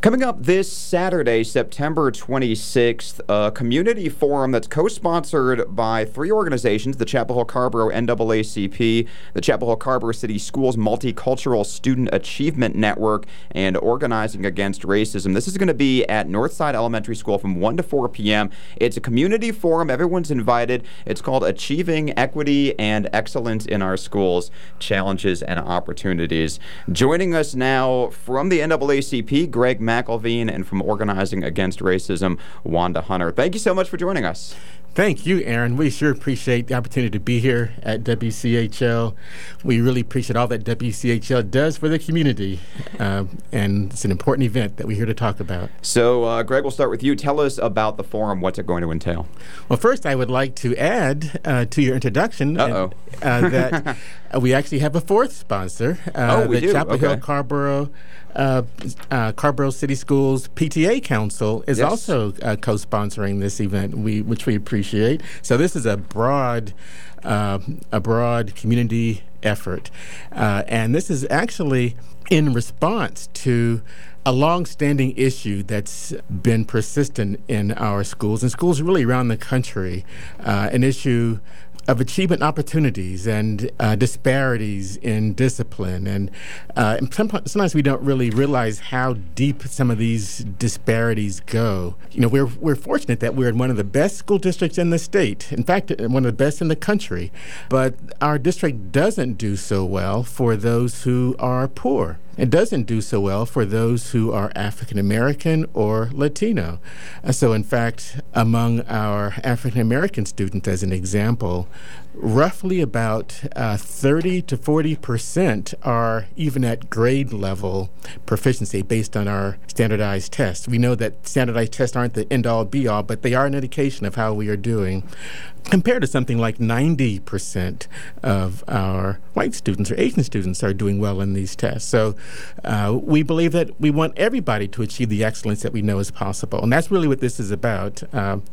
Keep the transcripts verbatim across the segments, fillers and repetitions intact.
Coming up this Saturday, September twenty-sixth, a community forum that's co-sponsored by three organizations, the Chapel Hill Carrboro N double A C P, the Chapel Hill Carrboro City Schools Multicultural Student Achievement Network, and Organizing Against Racism. This is going to be at Northside Elementary School from one to four p.m. It's a community forum. Everyone's invited. It's called Achieving Equity and Excellence in Our Schools, Challenges and Opportunities. Joining us now from the N double A C P, Greg McElveen, and from Organizing Against Racism, Wanda Hunter. Thank you so much for joining us. Thank you, Aaron. We sure appreciate the opportunity to be here at W C H L. We really appreciate all that W C H L does for the community, uh, and it's an important event that we're here to talk about. So, uh, Greg, we'll start with you. Tell us about the forum. What's it going to entail? Well, first, I would like to add uh, to your introduction Uh-oh. uh, that uh, we actually have a fourth sponsor, uh, oh, we the do? Chapel okay. Hill Carrboro Uh, uh, Carrboro City Schools P T A Council is yes. also uh, co-sponsoring this event, we, which we appreciate. So this is a broad, uh, a broad community effort, uh, and this is actually in response to a long-standing issue that's been persistent in our schools and schools really around the country, uh, an issue of achievement opportunities and uh, disparities in discipline. And, uh, and sometimes we don't really realize how deep some of these disparities go. You know, we're, we're fortunate that we're in one of the best school districts in the state, in fact, one of the best in the country, but our district doesn't do so well for those who are poor. It doesn't do so well for those who are African American or Latino. Uh, so, in fact, among our African American students, as an example, roughly about uh, thirty to forty percent are even at grade level proficiency based on our standardized tests. We know that standardized tests aren't the end-all be-all, but they are an indication of how we are doing, compared to something like ninety percent of our white students or Asian students are doing well in these tests. So uh, we believe that we want everybody to achieve the excellence that we know is possible, and that's really what this is about. Um,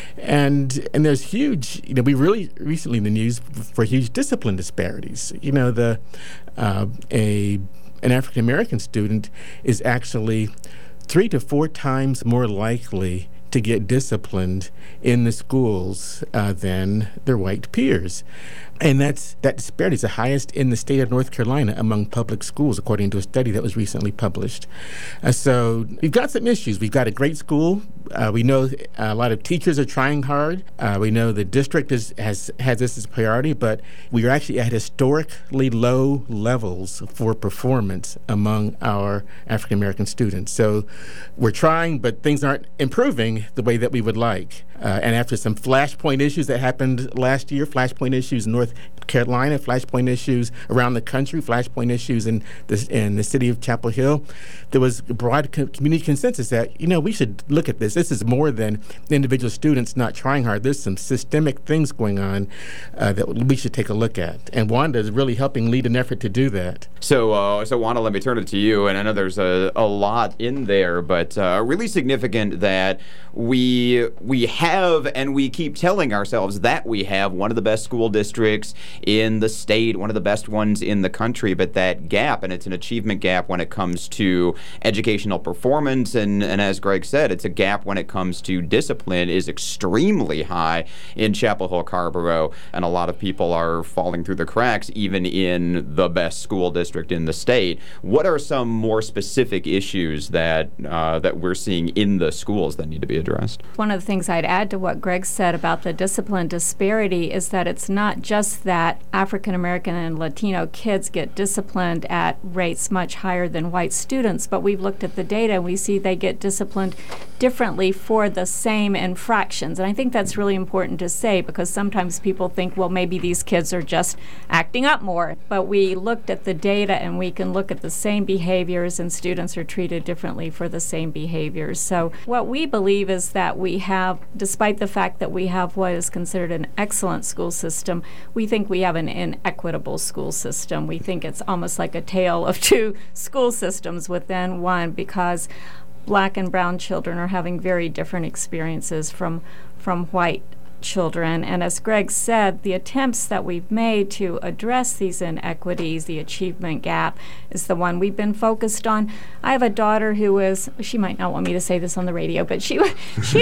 and and there's huge, you know, we really recently in the news for huge discipline disparities. You know, the uh, a an African American student is actually three to four times more likely to get disciplined in the schools uh, than their white peers. And that's that disparity is the highest in the state of North Carolina among public schools, according to a study that was recently published. Uh, so we've got some issues. We've got a great school. Uh, we know a lot of teachers are trying hard. Uh, we know the district is, has has this as a priority, but we are actually at historically low levels for performance among our African American students. So we're trying, but things aren't improving the way that we would like. Uh, and after some flashpoint issues that happened last year, flashpoint issues in North Carolina, flashpoint issues around the country, flashpoint issues in the, in the city of Chapel Hill, there was a broad co- community consensus that, you know, we should look at this. This is more than individual students not trying hard. There's some systemic things going on uh, that we should take a look at. And Wanda is really helping lead an effort to do that. So, uh, so Wanda, let me turn it to you. And I know there's a, a lot in there, but uh, really significant that we we have and we keep telling ourselves that we have one of the best school districts in the state, one of the best ones in the country, but that gap, and it's an achievement gap when it comes to educational performance, and, and as Greg said, it's a gap when it comes to discipline, is extremely high in Chapel Hill Carrboro, and a lot of people are falling through the cracks even in the best school district in the state. What are some more specific issues that uh, that we're seeing in the schools that need to be addressed? One of the things I'd add to what Greg said about the discipline disparity is that it's not just that African American and Latino kids get disciplined at rates much higher than white students, but we've looked at the data and we see they get disciplined differently for the same infractions. And I think that's really important to say, because sometimes people think, well, maybe these kids are just acting up more. But we looked at the data and we can look at the same behaviors, and students are treated differently for the same behaviors. So what we believe is that we have, despite the fact that we have what is considered an excellent school system, we think we have an inequitable school system. We think it's almost like a tale of two school systems within one, because black and brown children are having very different experiences from from white children. And as Greg said, the attempts that we've made to address these inequities, the achievement gap, is the one we've been focused on. I have a daughter who is, she might not want me to say this on the radio, but she she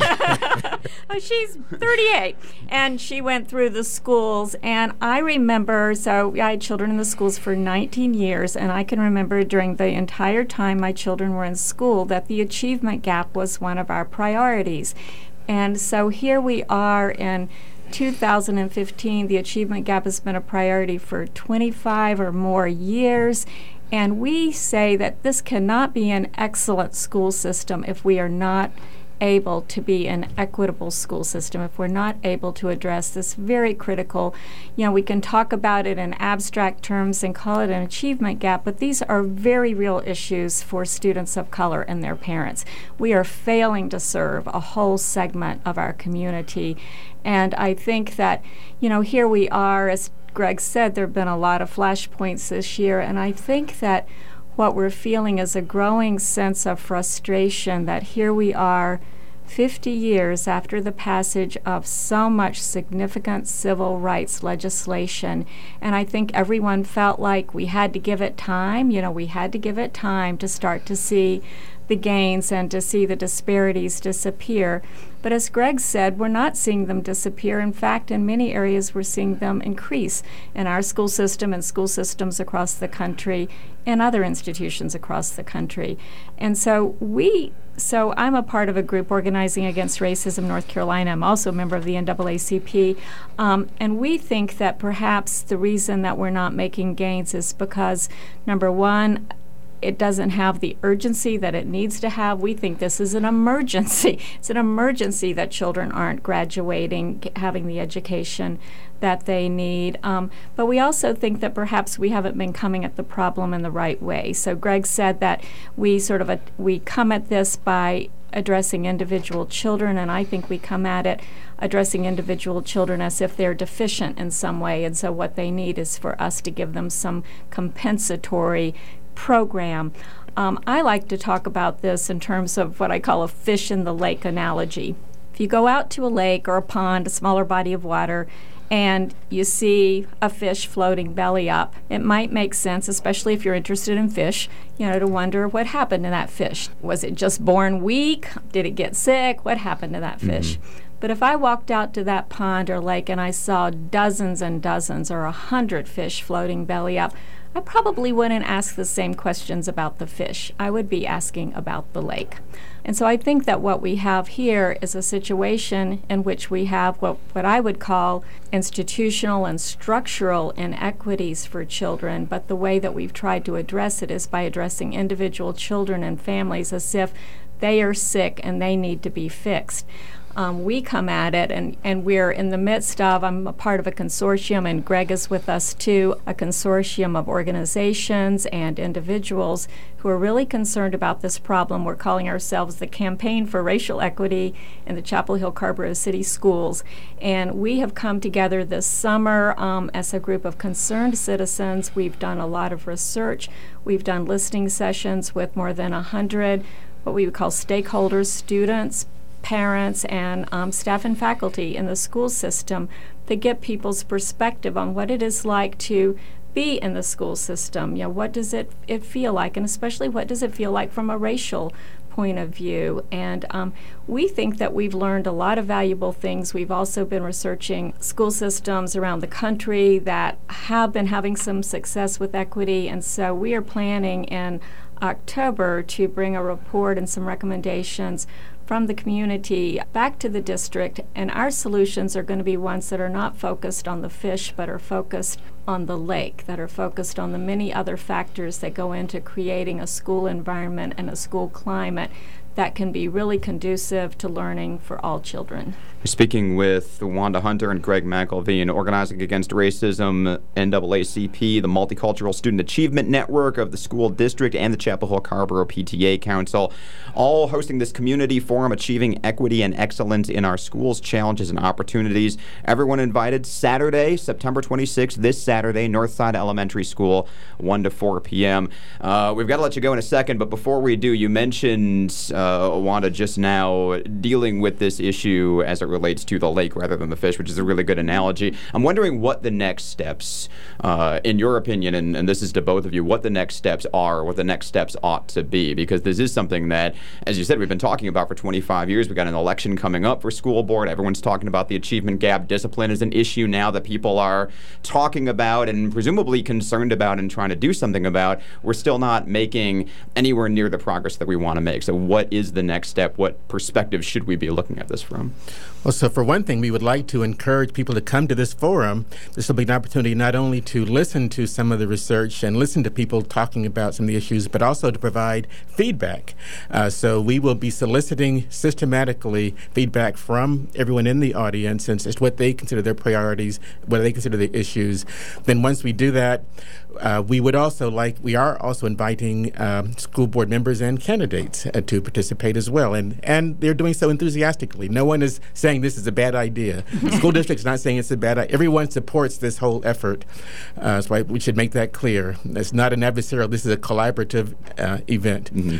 she's thirty-eight, and she went through the schools. And I remember, so I had children in the schools for nineteen years, and I can remember during the entire time my children were in school that the achievement gap was one of our priorities. And so here we are in two thousand fifteen. The achievement gap has been a priority for twenty-five or more years. And we say that this cannot be an excellent school system if we are not able to be an equitable school system, if we're not able to address this very critical, you know, we can talk about it in abstract terms and call it an achievement gap, but these are very real issues for students of color and their parents. We are failing to serve a whole segment of our community. And I think that, you know, here we are, as Greg said, there have been a lot of flashpoints this year, and I think that what we're feeling is a growing sense of frustration that here we are fifty years after the passage of so much significant civil rights legislation. And I think everyone felt like we had to give it time. You know, we had to give it time to start to see the gains and to see the disparities disappear. But as Greg said, we're not seeing them disappear. In fact, in many areas, we're seeing them increase in our school system and school systems across the country and other institutions across the country. And so we, so I'm a part of a group, Organizing Against Racism North Carolina. I'm also a member of the N double A C P. Um, and we think that perhaps the reason that we're not making gains is because, number one, it doesn't have the urgency that it needs to have. We think this is an emergency. It's an emergency that children aren't graduating, having the education that they need. Um, but we also think that perhaps we haven't been coming at the problem in the right way. So Greg said that we sort of, a, we come at this by addressing individual children, and I think we come at it addressing individual children as if they're deficient in some way, and so what they need is for us to give them some compensatory program. Um, I like to talk about this in terms of what I call a fish in the lake analogy. If you go out to a lake or a pond, a smaller body of water, and you see a fish floating belly up, it might make sense, especially if you're interested in fish, you know, to wonder what happened to that fish. Was it just born weak? Did it get sick? What happened to that fish? Mm-hmm. But if I walked out to that pond or lake and I saw dozens and dozens or a hundred fish floating belly up, I probably wouldn't ask the same questions about the fish. I would be asking about the lake. And so I think that what we have here is a situation in which we have what, what I would call institutional and structural inequities for children, but the way that we've tried to address it is by addressing individual children and families as if they are sick and they need to be fixed. Um, we come at it, and, and we're in the midst of, I'm a part of a consortium, and Greg is with us too, a consortium of organizations and individuals who are really concerned about this problem. We're calling ourselves the Campaign for Racial Equity in the Chapel Hill Carrboro City Schools. And we have come together this summer um, as a group of concerned citizens. We've done a lot of research. We've done listening sessions with more than one hundred what we would call stakeholders, students, parents, and um, staff and faculty in the school system to get people's perspective on what it is like to be in the school system. You know, what does it, it feel like, and especially what does it feel like from a racial point of view. And um, we think that we've learned a lot of valuable things. We've also been researching school systems around the country that have been having some success with equity, and so we are planning in October to bring a report and some recommendations from the community back to the district, and our solutions are going to be ones that are not focused on the fish but are focused on the lake, that are focused on the many other factors that go into creating a school environment and a school climate that can be really conducive to learning for all children. Speaking with Wanda Hunter and Greg McElveen, Organizing Against Racism, N double A C P, the Multicultural Student Achievement Network of the school district, and the Chapel Hill Carrboro P T A Council, all hosting this community forum Forum Achieving Equity and Excellence in Our Schools, Challenges and Opportunities. Everyone invited Saturday, September twenty-sixth, this Saturday, Northside Elementary School, one to four p.m. Uh, we've got to let you go in a second, but before we do, you mentioned, uh, Wanda, just now dealing with this issue as it relates to the lake rather than the fish, which is a really good analogy. I'm wondering what the next steps, uh, in your opinion, and, and this is to both of you, what the next steps are, what the next steps ought to be, because this is something that, as you said, we've been talking about for twenty-five years. We've got an election coming up for school board. Everyone's talking about the achievement gap. Discipline is an issue now that people are talking about and presumably concerned about and trying to do something about. We're still not making anywhere near the progress that we want to make. So what is the next step? What perspective should we be looking at this from? Well, so for one thing, we would like to encourage people to come to this forum. This will be an opportunity not only to listen to some of the research and listen to people talking about some of the issues, but also to provide feedback. Uh, so we will be soliciting systematically feedback from everyone in the audience and as to what they consider their priorities, what they consider the issues. Then once we do that, uh, we would also like, we are also inviting um, school board members and candidates uh, to participate as well. And, and they're doing so enthusiastically. No one is saying this is a bad idea. The school district's not saying it's a bad idea. Everyone supports this whole effort. Uh, so I, we should make that clear. It's not an adversarial, this is a collaborative uh, event. Mm-hmm.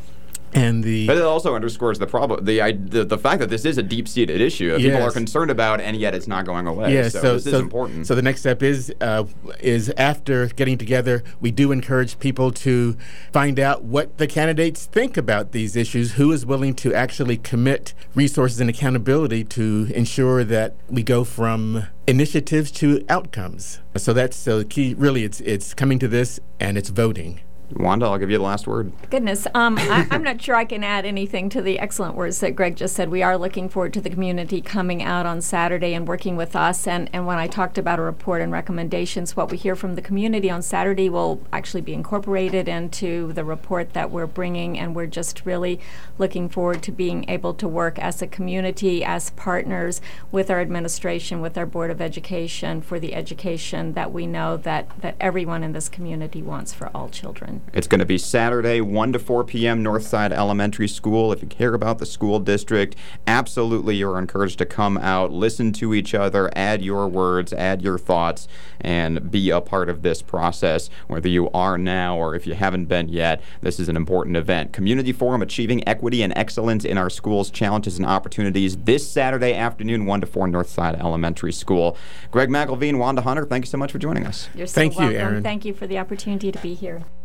And the but it also underscores the problem, the the, the fact that this is a deep-seated issue that yes. people are concerned about, and yet it's not going away. Yes, so, so this so, is important. So the next step is uh, is after getting together, we do encourage people to find out what the candidates think about these issues. Who is willing to actually commit resources and accountability to ensure that we go from initiatives to outcomes. So that's so the key. Really, it's it's coming to this and it's voting. Wanda, I'll give you the last word. Goodness, um, I, I'm not sure I can add anything to the excellent words that Greg just said. We are looking forward to the community coming out on Saturday and working with us. And, and when I talked about a report and recommendations, what we hear from the community on Saturday will actually be incorporated into the report that we're bringing. And we're just really looking forward to being able to work as a community, as partners with our administration, with our Board of Education for the education that we know that, that everyone in this community wants for all children. It's going to be Saturday, one to four p.m., Northside Elementary School. If you care about the school district, absolutely you're encouraged to come out, listen to each other, add your words, add your thoughts, and be a part of this process. Whether you are now or if you haven't been yet, this is an important event. Community Forum Achieving Equity and Excellence in Our Schools, Challenges and Opportunities, this Saturday afternoon, one to four, Northside Elementary School. Greg McElveen, Wanda Hunter, thank you so much for joining us. You're so thank welcome. you, Aaron. Thank you for the opportunity to be here.